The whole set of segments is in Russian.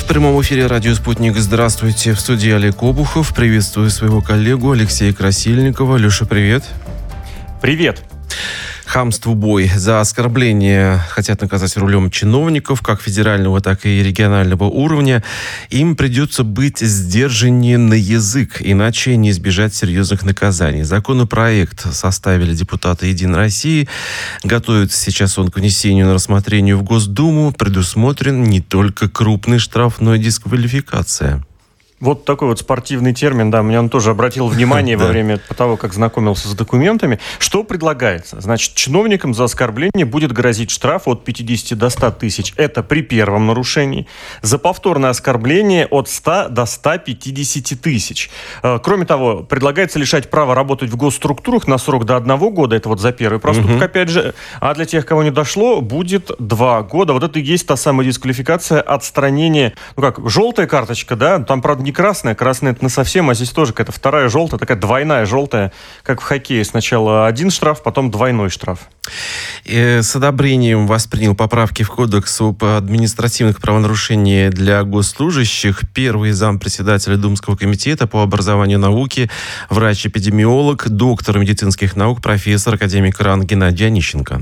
прямом эфире «Радио Спутник». Здравствуйте. В студии Олег Обухов. Приветствую своего коллегу Алексея Красильникова. Леша, привет. Привет. Хамству бой. За оскорбление хотят наказать рулем чиновников, как федерального, так и регионального уровня. Им придется быть сдержаннее на язык, иначе не избежать серьезных наказаний. Законопроект составили депутаты «Единой России». Готовится сейчас он к внесению на рассмотрение в Госдуму. Предусмотрен не только крупный штраф, но и дисквалификация. Вот такой вот спортивный термин, да, мне он тоже обратил внимание во время того, как знакомился с документами. Что предлагается? Значит, чиновникам за оскорбление будет грозить штраф от 50 до 100 тысяч. Это при первом нарушении. За повторное оскорбление от 100 до 150 тысяч. Кроме того, предлагается лишать права работать в госструктурах на срок до 1 года. Это вот за первый проступок, опять же. А для тех, кого не дошло, будет 2 года. Вот это и есть та самая дисквалификация, отстранение. Ну как, желтая карточка, да, там, правда, не красная. Красная это насовсем, а здесь тоже какая-то вторая желтая, такая двойная желтая, как в хоккее. Сначала один штраф, потом двойной штраф. С одобрением воспринял поправки в Кодекс об административных правонарушениях для госслужащих первый зампредседателя Думского комитета по образованию и науке, врач-эпидемиолог, доктор медицинских наук, профессор, академик РАН Геннадий Онищенко.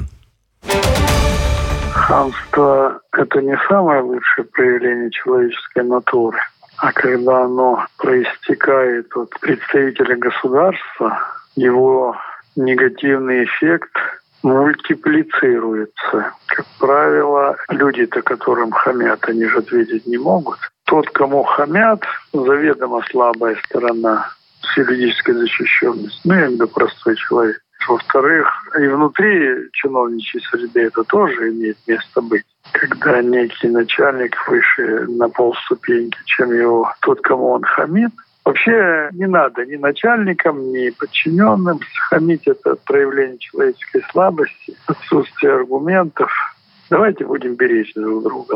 Хамство – это не самое лучшее проявление человеческой натуры. А когда оно проистекает от представителя государства, его негативный эффект мультиплицируется. Как правило, люди-то, которым хамят, они же ответить не могут. Тот, кому хамят, заведомо слабая сторона с юридической защищенностью. Ну, я имею в виду простой человек. Во-вторых, и внутри чиновничьей среды это тоже имеет место быть. Когда некий начальник выше на полступеньки, чем его тот, кому он хамит. Вообще не надо ни начальникам, ни подчиненным хамить. Это проявление человеческой слабости, отсутствие аргументов. Давайте будем беречь друг друга.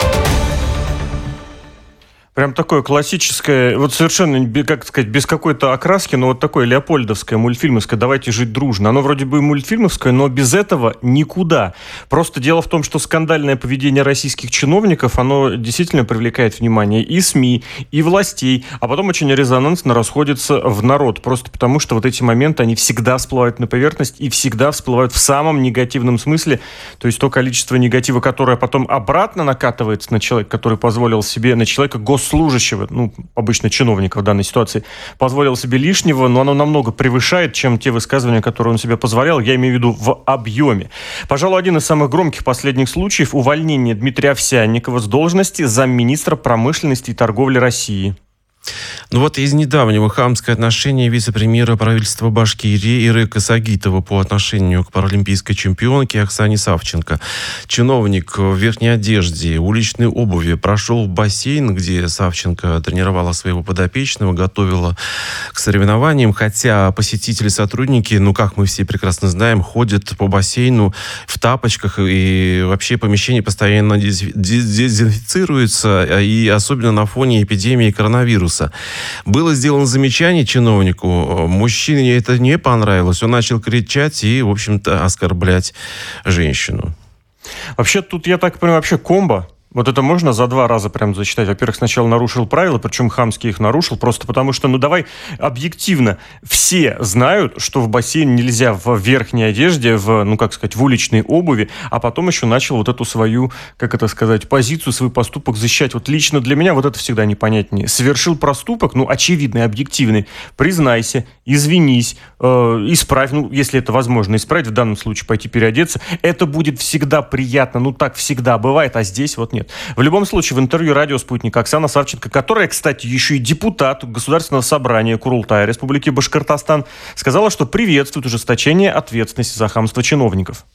Прям такое классическое, вот совершенно, как сказать, без какой-то окраски, но вот такое леопольдовское, мультфильмовское «Давайте жить дружно». Оно вроде бы мультфильмовское, но без этого никуда. Просто дело в том, что скандальное поведение российских чиновников, оно действительно привлекает внимание и СМИ, и властей, а потом очень резонансно расходится в народ. Просто потому, что вот эти моменты, они всегда всплывают на поверхность и всегда всплывают в самом негативном смысле. То есть то количество негатива, которое потом обратно накатывается на человека, который позволил себе, на человека служащего, ну, обычно чиновника в данной ситуации, позволил себе лишнего, но оно намного превышает, чем те высказывания, которые он себе позволял, я имею в виду в объеме. Пожалуй, один из самых громких последних случаев – увольнение Дмитрия Овсянникова с должности замминистра промышленности и торговли России. Ну вот из недавнего хамское отношение вице-премьера правительства Башкирии Ирека Сагитова по отношению к паралимпийской чемпионке Оксане Савченко. Чиновник в верхней одежде, уличной обуви прошел в бассейн, где Савченко тренировала своего подопечного, готовила к соревнованиям, хотя посетители, сотрудники, ну как мы все прекрасно знаем, ходят по бассейну в тапочках, и вообще помещение постоянно дезинфицируется, и особенно на фоне эпидемии коронавируса. Было сделано замечание чиновнику, мужчине это не понравилось, он начал кричать и, в общем-то, оскорблять женщину. Вообще, тут, я так понимаю, вообще комбо. Вот это можно за 2 раза прям зачитать. Во-первых, сначала нарушил правила, причем хамски их нарушил, просто потому что, ну давай объективно, все знают, что в бассейн нельзя в верхней одежде, в, ну как сказать, в уличной обуви, а потом еще начал вот эту свою, как это сказать, позицию, свой поступок защищать. Вот лично для меня вот это всегда непонятнее. Совершил проступок, ну очевидный, объективный, признайся, извинись, исправь, ну если это возможно исправить, в данном случае пойти переодеться, это будет всегда приятно, ну так всегда бывает, а здесь вот нет. В любом случае, в интервью «Радио Спутник» Оксана Савченко, которая, кстати, еще и депутат Государственного собрания Курултая Республики Башкортостан, сказала, что приветствует ужесточение ответственности за хамство чиновников.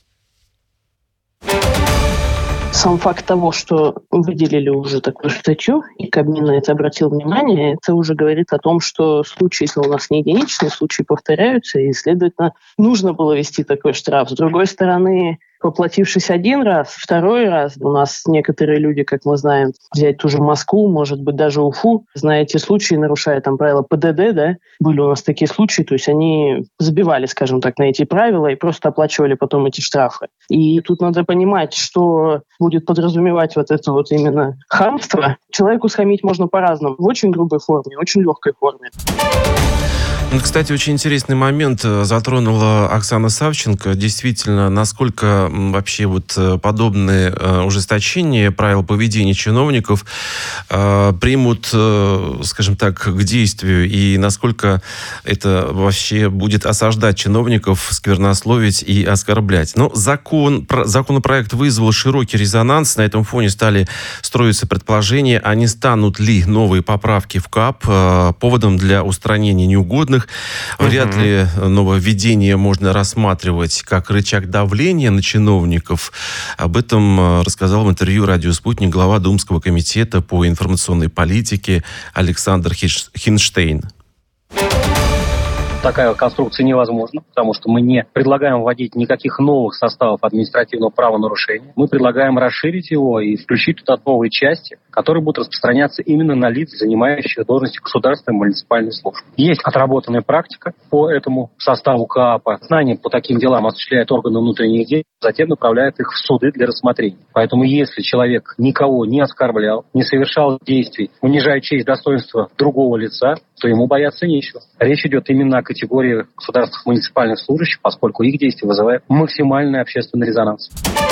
Сам факт того, что выделили уже такую статью, и Кабмин на это обратил внимание, это уже говорит о том, что случаи, если у нас не единичные, случаи повторяются, и, следовательно, нужно было ввести такой штраф. С другой стороны, поплатившись один раз, второй раз, у нас некоторые люди, как мы знаем, взять ту же Москву, может быть, даже Уфу, зная эти случаи, нарушая там правила ПДД, да, были у нас такие случаи, то есть они забивали, скажем так, на эти правила и просто оплачивали потом эти штрафы. И тут надо понимать, что будет подразумевать вот это вот именно хамство. Человеку схамить можно по-разному, в очень грубой форме, очень легкой форме. Ну, кстати, очень интересный момент затронула Оксана Савченко. Действительно, насколько вообще вот подобные ужесточения правил поведения чиновников примут, скажем так, к действию, и насколько это вообще будет осаждать чиновников, сквернословить и оскорблять. Но законопроект вызвал широкий резонанс. На этом фоне стали строиться предположения, а не станут ли новые поправки в КАП поводом для устранения неугодных. Вряд ли нововведение можно рассматривать как рычаг давления на чиновников. Об этом рассказал в интервью «Радио Спутник» глава Думского комитета по информационной политике Александр Хинштейн. Такая конструкция невозможна, потому что мы не предлагаем вводить никаких новых составов административного правонарушения. Мы предлагаем расширить его и включить туда новые части, которые будут распространяться именно на лиц, занимающих должности государственной и муниципальной службы. Есть отработанная практика по этому составу КАПа. Знания по таким делам осуществляют органы внутренних дел, затем направляют их в суды для рассмотрения. Поэтому если человек никого не оскорблял, не совершал действий, унижая честь, достоинство другого лица, то ему бояться нечего. Речь идет именно о категории государственных муниципальных служащих, поскольку их действия вызывают максимальный общественный резонанс.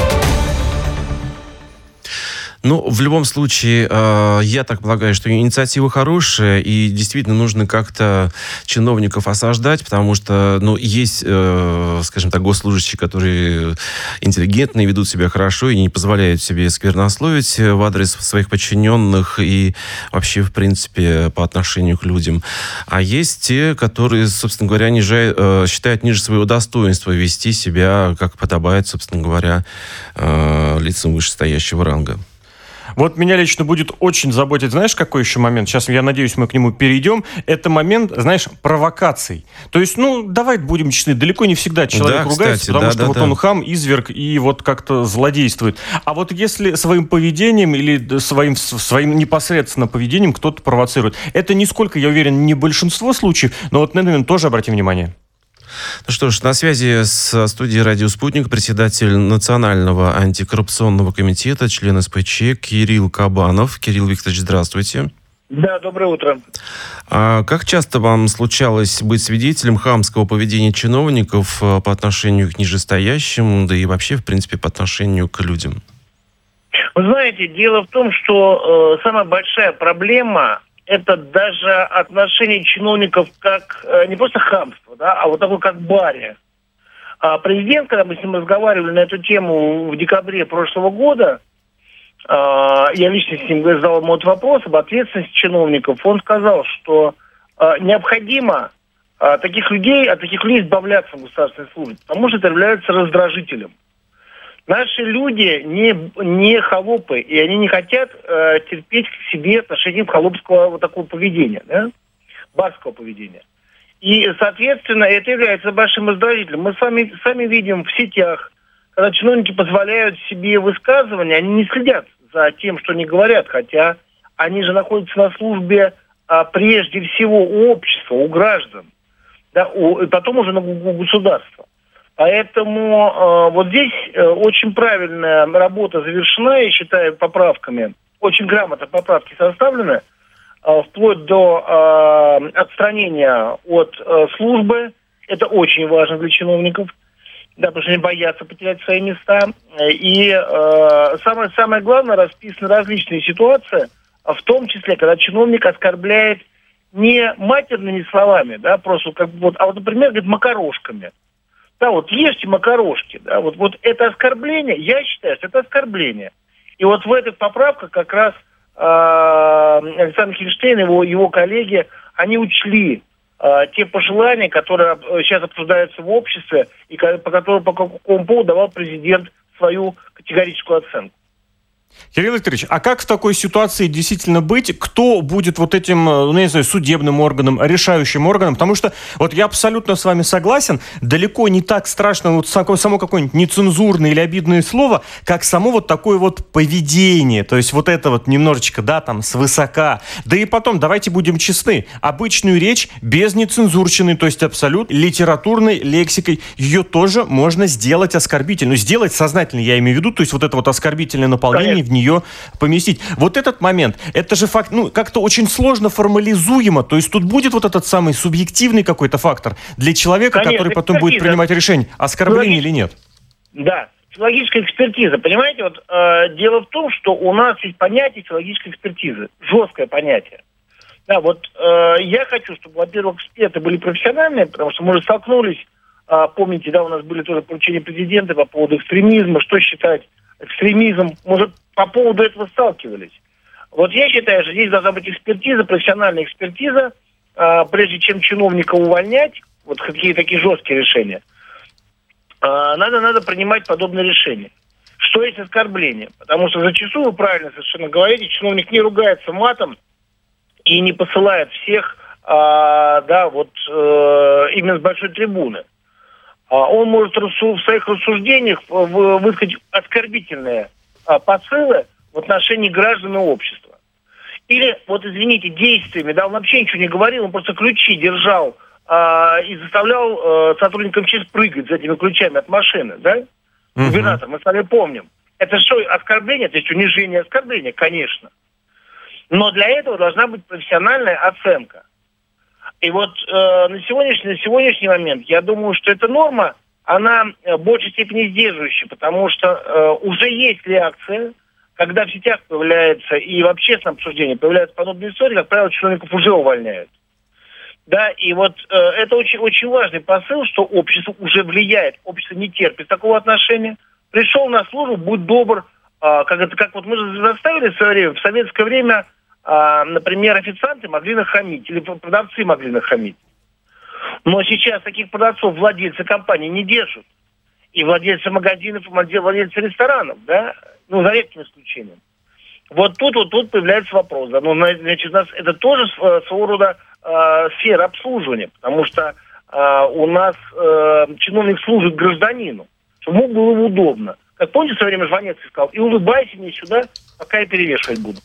Ну, в любом случае, я так полагаю, что инициатива хорошая, и действительно нужно как-то чиновников осаждать, потому что, есть, скажем так, госслужащие, которые интеллигентные, ведут себя хорошо и не позволяют себе сквернословить в адрес своих подчиненных и вообще, в принципе, по отношению к людям. А есть те, которые, собственно говоря, считают ниже своего достоинства вести себя, как подобает, собственно говоря, лицам вышестоящего ранга. Вот меня лично будет очень заботить, знаешь, какой еще момент? Сейчас, я надеюсь, мы к нему перейдем. Это момент, знаешь, провокаций. То есть, давай будем честны, далеко не всегда человек ругается, потому что он хам, изверг и вот как-то злодействует. А вот если своим поведением или своим непосредственно поведением кто-то провоцирует, это нисколько, я уверен, не большинство случаев, но вот на этот момент тоже обратим внимание. Ну что ж, на связи с студией «Радио Спутник» председатель Национального антикоррупционного комитета, член СПЧ Кирилл Кабанов. Кирилл Викторович, здравствуйте. Да, доброе утро. А как часто вам случалось быть свидетелем хамского поведения чиновников по отношению к нижестоящим, да и вообще, в принципе, по отношению к людям? Вы знаете, дело в том, что самая большая проблема – это даже отношение чиновников как не просто хамство, да, а вот такое как баре. Президент, когда мы с ним разговаривали на эту тему в декабре прошлого года, я лично с ним задал ему этот вопрос об ответственности чиновников, он сказал, что необходимо от таких людей избавляться в государственной службе, потому что это является раздражителем. Наши люди не холопы, и они не хотят терпеть к себе отношением холопского вот такого поведения, да? Барского поведения. И, соответственно, это является большим раздражителем. Мы сами видим в сетях, когда чиновники позволяют себе высказывания, они не следят за тем, что они говорят, хотя они же находятся на службе прежде всего у общества, у граждан, да, и потом уже у государства. Поэтому вот здесь очень правильная работа завершена, я считаю, поправками. Очень грамотно поправки составлены, вплоть до отстранения от службы. Это очень важно для чиновников, да, потому что они боятся потерять свои места. И самое главное, расписаны различные ситуации, в том числе, когда чиновник оскорбляет не матерными словами, да, просто а вот, например, говорит, макарошками. Да, вот ешьте макарошки, да, вот это оскорбление, я считаю, что это оскорбление. И вот в этих поправках как раз Александр Хинштейн и его коллеги, они учли те пожелания, которые сейчас обсуждаются в обществе, и по какому поводу давал президент свою категорическую оценку. Кирилл Викторович, а как в такой ситуации действительно быть? Кто будет вот этим, ну, я не знаю, судебным органом, решающим органом? Потому что вот я абсолютно с вами согласен, далеко не так страшно вот само какое-нибудь нецензурное или обидное слово, как само вот такое вот поведение. То есть вот это вот немножечко, да, там, свысока. Да и потом, давайте будем честны, обычную речь без нецензурщины, то есть абсолютно литературной лексикой, ее тоже можно сделать оскорбительной. Сделать сознательно, я имею в виду, то есть вот это вот оскорбительное наполнение в нее поместить. Вот этот момент, это же факт, ну, как-то очень сложно формализуемо, то есть тут будет вот этот самый субъективный какой-то фактор для человека, который потом будет принимать решение, оскорбление или нет. Да, филологическая экспертиза, понимаете, вот дело в том, что у нас есть понятие филологической экспертизы, жесткое понятие. Да, вот я хочу, чтобы, во-первых, эксперты были профессиональные, потому что мы уже столкнулись, помните, да, у нас были тоже поручения президента по поводу экстремизма, что считать экстремизм, может, по поводу этого сталкивались. Вот я считаю, что здесь должна быть экспертиза, профессиональная экспертиза, прежде чем чиновника увольнять, вот какие такие жесткие решения, надо принимать подобные решения. Что есть оскорбление? Потому что зачастую, вы правильно совершенно говорите, чиновник не ругается матом и не посылает всех, именно с большой трибуны. Он может в своих рассуждениях высказать оскорбительные посылы в отношении граждан и общества. Или, вот извините, действиями, да, он вообще ничего не говорил, он просто ключи держал и заставлял сотрудников МЧС прыгать за этими ключами от машины, да? Губернатор, мы с вами помним. Это что, оскорбление? Это есть унижение, оскорбление, конечно. Но для этого должна быть профессиональная оценка. И вот на сегодняшний момент, я думаю, что эта норма, она в большей степени сдерживающая, потому что уже есть реакция, когда в сетях появляется и в общественном обсуждении появляются подобные истории, как правило, чиновников уже увольняют. Да, и вот это очень, очень важный посыл, что общество уже влияет, общество не терпит такого отношения. Пришел на службу, будь добр, как вот мы же заставили в свое время, в советское время, например, официанты могли нахамить, или продавцы могли нахамить. Но сейчас таких продавцов владельцы компании не держат. И владельцы магазинов, и владельцы ресторанов, да, ну, за редким исключением. Вот тут появляется вопрос. Да, ну, значит, у нас это тоже своего рода сфера обслуживания, потому что у нас чиновник служит гражданину, чтобы ему было удобно. Как помните, в свое время Жванецкий сказал, и улыбайся мне сюда, пока я перевешивать буду.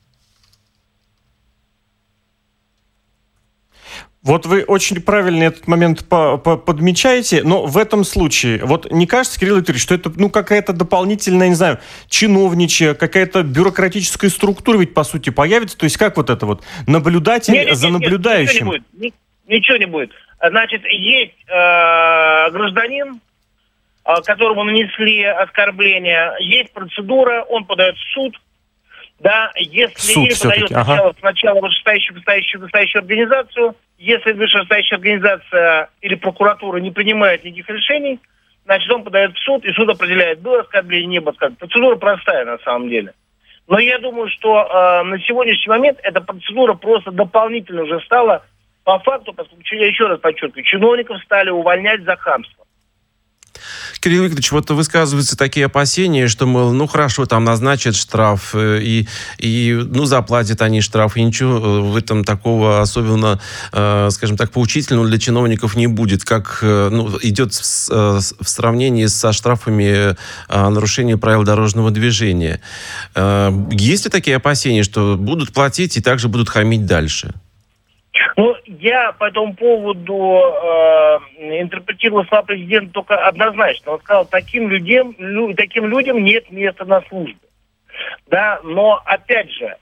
Вот вы очень правильно этот момент подмечаете, но в этом случае, вот не кажется, Кирилл Викторович, что это, ну, какая-то дополнительная, не знаю, чиновничья, какая-то бюрократическая структура ведь, по сути, появится? То есть как вот это вот наблюдатель за наблюдающим? Ничего не будет. Значит, есть гражданин, которому нанесли оскорбление, есть процедура, он подает в суд. Да, если или подает сначала вышестоящую организацию, если вышестоящая организация или прокуратура не принимает никаких решений, значит, он подает в суд, и суд определяет, было оскорбление, не было оскорбления. Процедура простая на самом деле. Но я думаю, что на сегодняшний момент эта процедура просто дополнительно уже стала по факту, поскольку, я еще раз подчеркиваю, чиновников стали увольнять за хамство. Кирилл Викторович, вот высказываются такие опасения, что, мол, ну хорошо, там назначат штраф, и заплатят они штраф, и ничего в этом такого особенно, скажем так, поучительного для чиновников не будет, как идет в сравнении со штрафами нарушения правил дорожного движения. Есть ли такие опасения, что будут платить и также будут хамить дальше? Ну, я по этому поводу интерпретировал слова президента только однозначно. Он сказал, таким людям нет места на службе. Да, но опять же,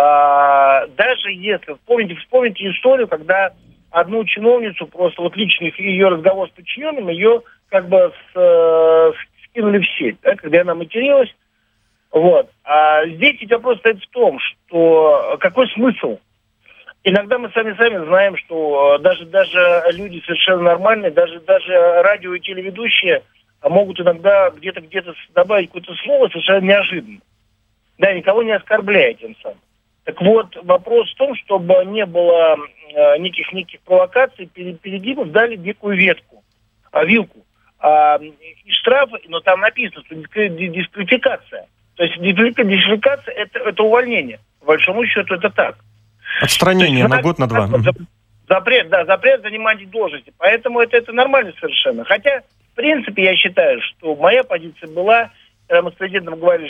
даже если, вспомните историю, когда одну чиновницу, просто вот личный ее разговор с подчиненным, ее как бы скинули в сеть, да, когда она материлась. Вот. А здесь ведь вопрос стоит в том, что какой смысл? Иногда мы сами знаем, что даже люди совершенно нормальные, даже радио и телеведущие могут иногда где-то добавить какое-то слово совершенно неожиданно. Да, никого не оскорбляя тем самым. Так вот, вопрос в том, чтобы не было никаких провокаций, перегибов, дали дикую вилку. И штрафы, но там написано, что дисквалификация. То есть дисквалификация это увольнение. По большому счету это так. Отстранение на год, на два. Запрет занимать должности. Поэтому это нормально совершенно. Хотя, в принципе, я считаю, что моя позиция была, когда мы с президентом говорили,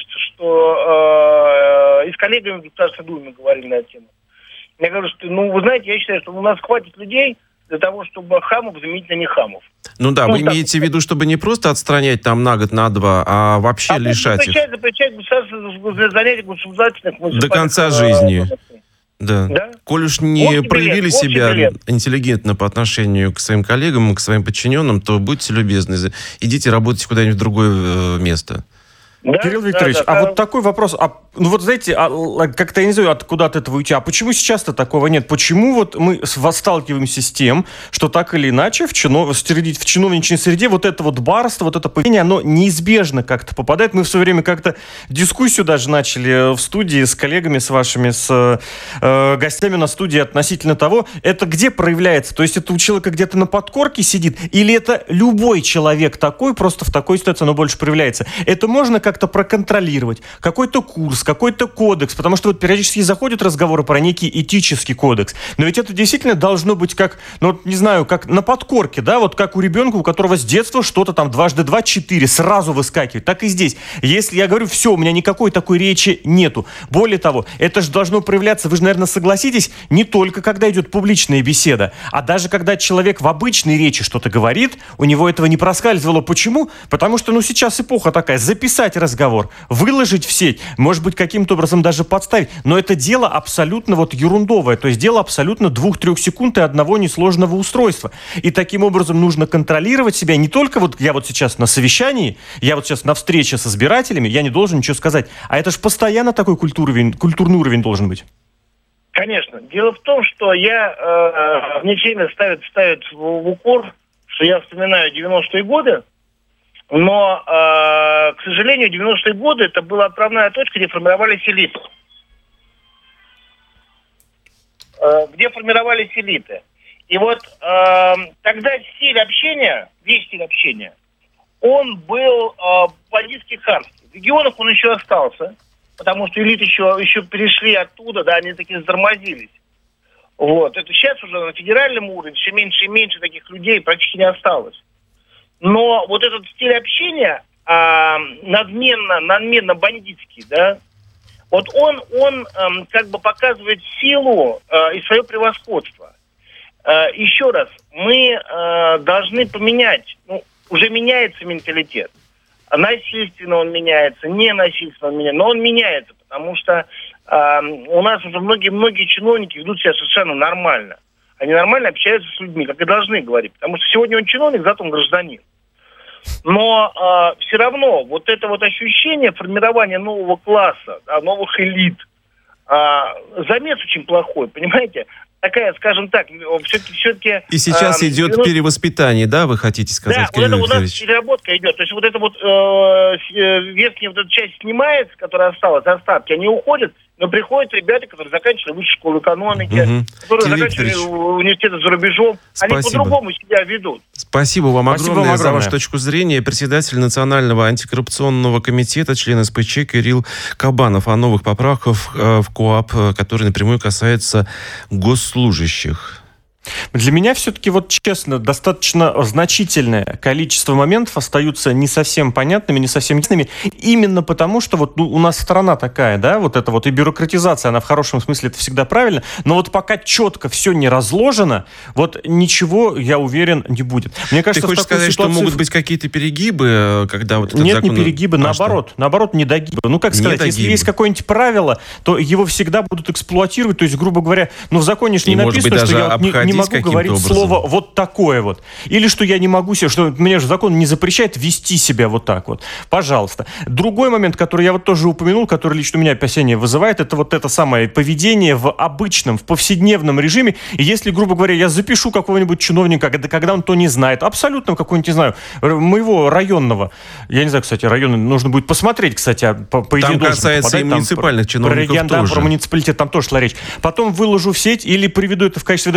что и с коллегами в Государственной Думе говорили на эту тему. Я говорю, что, вы знаете, я считаю, что у нас хватит людей для того, чтобы хамов заменить на нехамов. Вы имеете в виду, чтобы не просто отстранять там на год, на два, а вообще лишать их? Запрещать занятия государственных муниципальных... До конца жизни. Да. Коль уж не проявили себя интеллигентно по отношению к своим коллегам, к своим подчиненным, то будьте любезны, идите работать куда-нибудь в другое место. Да, Кирилл Викторович, вот такой вопрос. Знаете, как-то я не знаю, откуда от этого уйти. А почему сейчас-то такого нет? Почему вот мы сталкиваемся с тем, что так или иначе в чиновничьей среде вот это вот барство, вот это поведение, оно неизбежно как-то попадает? Мы в свое время как-то дискуссию даже начали в студии с коллегами, с вашими, с гостями на студии относительно того, это где проявляется? То есть это у человека где-то на подкорке сидит? Или это любой человек такой, просто в такой ситуации оно больше проявляется? Это можно как-то проконтролировать, какой-то курс, какой-то кодекс, потому что вот периодически заходят разговоры про некий этический кодекс, но ведь это действительно должно быть как, не знаю, как на подкорке, да, вот как у ребенка, у которого с детства что-то там 2 × 2 = 4 сразу выскакивает, так и здесь. Если я говорю, все, у меня никакой такой речи нету. Более того, это же должно проявляться, вы же, наверное, согласитесь, не только когда идет публичная беседа, а даже когда человек в обычной речи что-то говорит, у него этого не проскальзывало. Почему? Потому что, сейчас эпоха такая, записать разговор, выложить в сеть, может быть, каким-то образом даже подставить. Но это дело абсолютно ерундовое. То есть дело абсолютно 2-3 секунд и одного несложного устройства. И таким образом нужно контролировать себя. Не только я сейчас на совещании, я сейчас на встрече с избирателями, я не должен ничего сказать. А это же постоянно такой культурный уровень должен быть. Конечно. Дело в том, что мне все время ставят в укор, что я вспоминаю 90-е годы, но, к сожалению, 90-е годы это была отправная точка, где формировались элиты. И вот тогда весь стиль общения, он был бандитский харский. В регионах он еще остался, потому что элиты еще перешли оттуда, да, они такие затормозились. Это сейчас уже на федеральном уровне все меньше и меньше таких людей практически не осталось. Но вот этот стиль общения надменно бандитский, да, он как бы показывает силу и свое превосходство. Еще раз, мы должны поменять, уже меняется менталитет. Насильственно он меняется, ненасильственно он меняется, но он меняется, потому что у нас уже многие чиновники ведут себя совершенно нормально. Они нормально общаются с людьми, как и должны говорить, потому что сегодня он чиновник, завтра он гражданин. Но все равно это ощущение формирования нового класса, новых элит, замес очень плохой, понимаете? Такая, скажем так, все-таки... И сейчас идет перевоспитание, да, вы хотите сказать, Кирилл Викторович? Да, у нас переработка идет. То есть верхняя эта часть снимается, которая осталась, остатки, они уходят, но приходят ребята, которые заканчивали высшую школу экономики, которые заканчивали университеты за рубежом. Спасибо. Они по-другому себя ведут. Спасибо вам огромное за вашу точку зрения. Председатель Национального антикоррупционного комитета, член СПЧ Кирилл Кабанов о новых поправках в КоАП, которые напрямую касаются госслужащих. Для меня все-таки, честно, достаточно значительное количество моментов остаются не совсем понятными, не совсем ясными, именно потому, что у нас страна такая, да, и бюрократизация, она в хорошем смысле, это всегда правильно, но пока четко все не разложено, ничего, я уверен, не будет. Мне кажется, ты хочешь сказать, что могут быть какие-то перегибы, когда этот Нет, закон... не перегибы, наоборот, недогибы. Если есть какое-нибудь правило, то его всегда будут эксплуатировать, то есть, грубо говоря, в законе же не написано, что я не могу говорить слово такое . Или что я не могу что меня же закон не запрещает вести себя так . Пожалуйста. Другой момент, который я тоже упомянул, который лично у меня опасения вызывает, это это самое поведение в обычном, в повседневном режиме. И если, грубо говоря, я запишу какого-нибудь чиновника, когда он то не знает, абсолютно какого-нибудь, не знаю, моего районного, я не знаю, кстати, районный, нужно будет посмотреть, кстати, по идее там касается и муниципальных чиновников про регион, тоже. Про муниципалитет там тоже шла речь. Потом выложу в сеть или приведу это в качестве доказательств,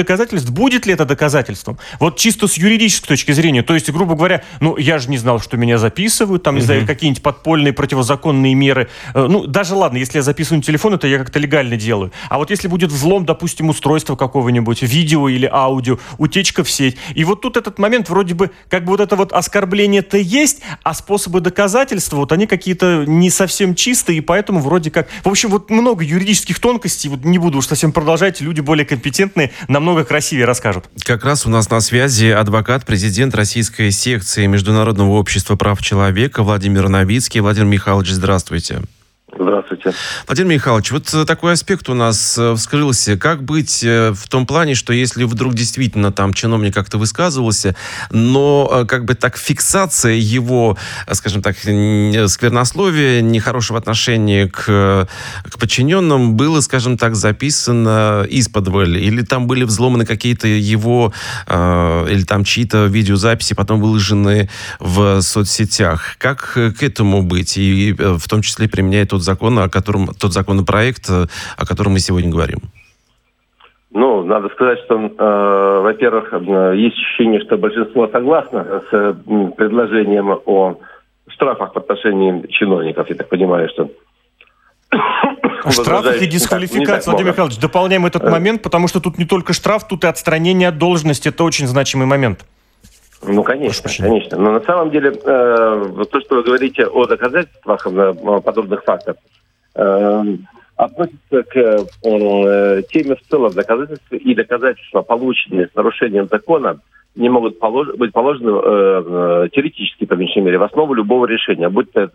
доказательств, будет ли это доказательством? Вот чисто с юридической точки зрения, то есть, грубо говоря, я же не знал, что меня записывают, там, не знаю, какие-нибудь подпольные противозаконные меры. Даже ладно, если я записываю на телефон, это я как-то легально делаю. А вот если будет взлом, допустим, устройства какого-нибудь, видео или аудио, утечка в сеть, и вот тут этот момент вроде бы, как бы вот это вот оскорбление-то есть, а способы доказательства, вот они какие-то не совсем чистые, и поэтому вроде как... В общем, вот много юридических тонкостей, вот не буду уж совсем продолжать, люди более компетентные намного красивее расскажут. Как раз у нас на связи адвокат, президент российской секции Международного общества прав человека Владимир Новицкий. Владимир Михайлович, здравствуйте. Здравствуйте. Владимир Михайлович, вот такой аспект у нас вскрылся. Как быть в том плане, что если вдруг действительно там чиновник как-то высказывался, но как бы так фиксация его, скажем так, сквернословия, нехорошего отношения к подчиненным было, скажем так, записано исподволь, или там были взломаны какие-то его, или там чьи-то видеозаписи, потом выложены в соцсетях. Как к этому быть? И в том числе применяя тот законопроект, о котором мы сегодня говорим. Надо сказать, что, во-первых, есть ощущение, что большинство согласно с предложением о штрафах в отношении чиновников. Я так понимаю, что... Штрафах и дисквалификации, Владимир Михайлович, дополняем этот момент, потому что тут не только штраф, тут и отстранение от должности. Это очень значимый момент. Конечно. Но на самом деле, то, что вы говорите о доказательствах подобных фактов, относится к теме в целом доказательств, и доказательства, полученные с нарушением закона, не могут быть положены теоретически, по меньшей мере, в основу любого решения, будь то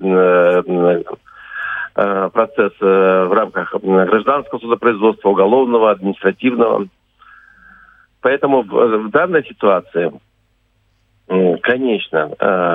процесс в рамках гражданского судопроизводства, уголовного, административного. Поэтому в данной ситуации, конечно,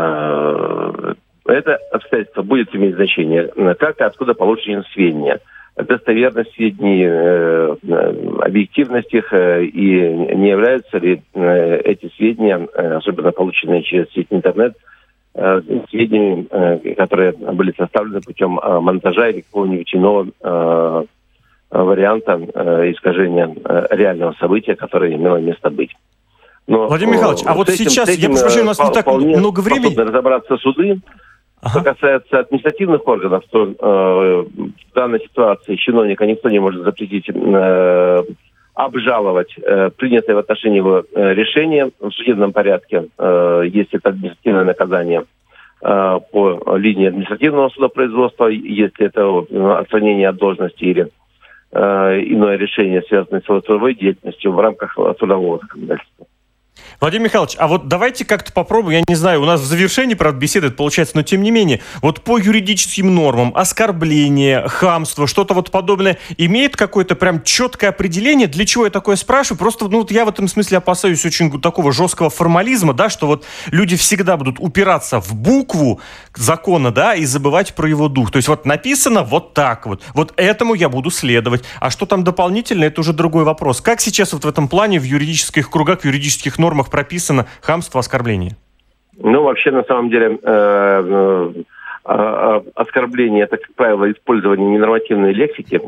это обстоятельство будет иметь значение, как и откуда получены сведения. Достоверность сведений, объективность их, и не являются ли эти сведения, особенно полученные через сеть интернет, сведениями, которые были составлены путем монтажа или какого-нибудь иного варианта искажения реального события, которое имело место быть. Но, Владимир Михайлович, а вот сейчас, я прошу прощения, у нас не так много времени. Разобраться суды. Что касается административных органов, то в данной ситуации чиновника никто не может запретить обжаловать принятое в отношении его решение в судебном порядке, если это административное наказание по линии административного судопроизводства, если это отстранение от должности или иное решение, связанное с трудовой деятельностью в рамках трудового законодательства. Владимир Михайлович, а вот давайте как-то попробуем, я не знаю, у нас в завершении, правда, беседы это получается, но тем не менее, вот по юридическим нормам, оскорбление, хамство, что-то вот подобное, имеет какое-то прям четкое определение? Для чего я такое спрашиваю? Просто, я в этом смысле опасаюсь очень такого жесткого формализма, да, что вот люди всегда будут упираться в букву закона, да, и забывать про его дух. То есть вот написано вот так вот, вот этому я буду следовать. А что там дополнительно, это уже другой вопрос. Как сейчас вот в этом плане в юридических кругах, в юридических нормах прописано хамство, оскорбление? Вообще, на самом деле, оскорбление – это, как правило, использование ненормативной лексики,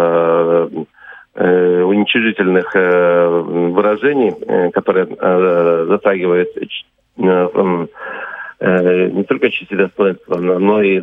уничижительных выражений, которые затрагивают не только честь и достоинство, но и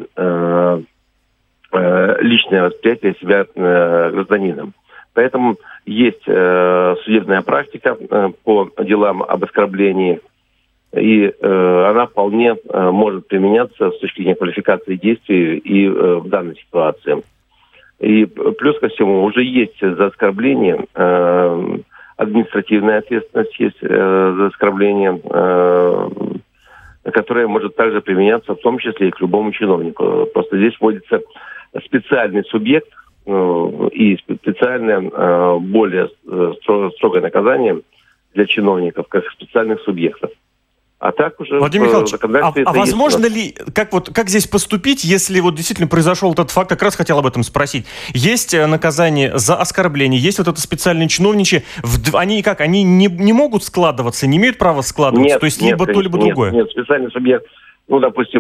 личное восприятие себя гражданином. Поэтому есть судебная практика по делам об оскорблении, и она вполне может применяться с точки зрения квалификации действий и в данной ситуации. И плюс ко всему уже есть за оскорбление административная ответственность, есть за оскорбление, которая может также применяться в том числе и к любому чиновнику. Просто здесь вводится специальный субъект, и специальное, более строгое наказание для чиновников, как специальных субъектов. А так уже... Владимир Михайлович, а возможно ли, как здесь поступить, если вот действительно произошел этот факт, как раз хотел об этом спросить. Есть наказание за оскорбление, есть вот это специальные чиновничьи, они не могут складываться, не имеют права складываться? Нет, то есть либо то, либо другое? Нет, специальный субъект, допустим,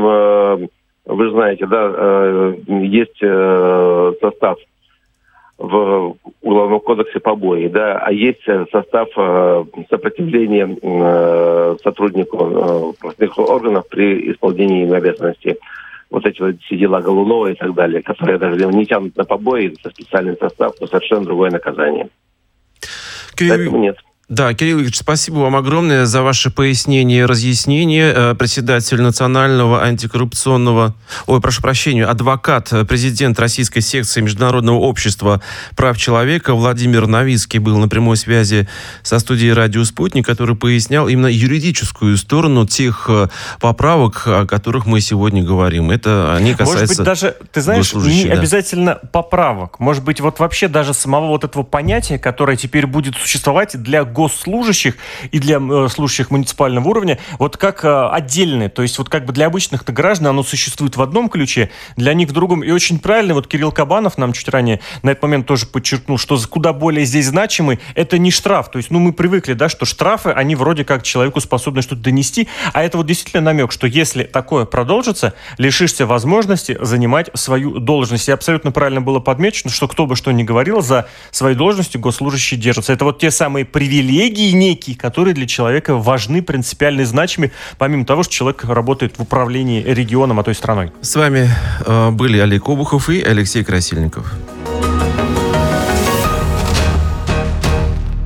вы знаете, да, есть состав в Уголовном кодексе побои, да, а есть состав сопротивления сотруднику правоохранительных органов при исполнении им обязанностей. Вот эти вот все дела Голунова и так далее, которые даже не тянут на побои, это специальный состав, но совершенно другое наказание. Поэтому нет. Да, Кирилл Ильич, спасибо вам огромное за ваши пояснения и разъяснения. Председатель Национального антикоррупционного... адвокат, президент Российской секции Международного общества прав человека Владимир Новицкий был на прямой связи со студией «Радио Спутник», который пояснял именно юридическую сторону тех поправок, о которых мы сегодня говорим. Это они касаются... Может быть, даже, ты знаешь, не обязательно поправок. Может быть, вот вообще даже самого вот этого понятия, которое теперь будет существовать для госслужащих и для служащих муниципального уровня, вот как отдельное. То есть вот как бы для обычных-то граждан оно существует в одном ключе, для них в другом. И очень правильно, вот Кирилл Кабанов нам чуть ранее на этот момент тоже подчеркнул, что куда более здесь значимый, это не штраф. То есть, мы привыкли, да, что штрафы, они вроде как человеку способны что-то донести, а это вот действительно намек, что если такое продолжится, лишишься возможности занимать свою должность. И абсолютно правильно было подмечено, что кто бы что ни говорил, за своей должностью госслужащие держатся. Это вот те самые привилегии некие, которые для человека важны, принципиально значимы, помимо того, что человек работает в управлении регионом, а то и страной. С вами были Олег Обухов и Алексей Красильников.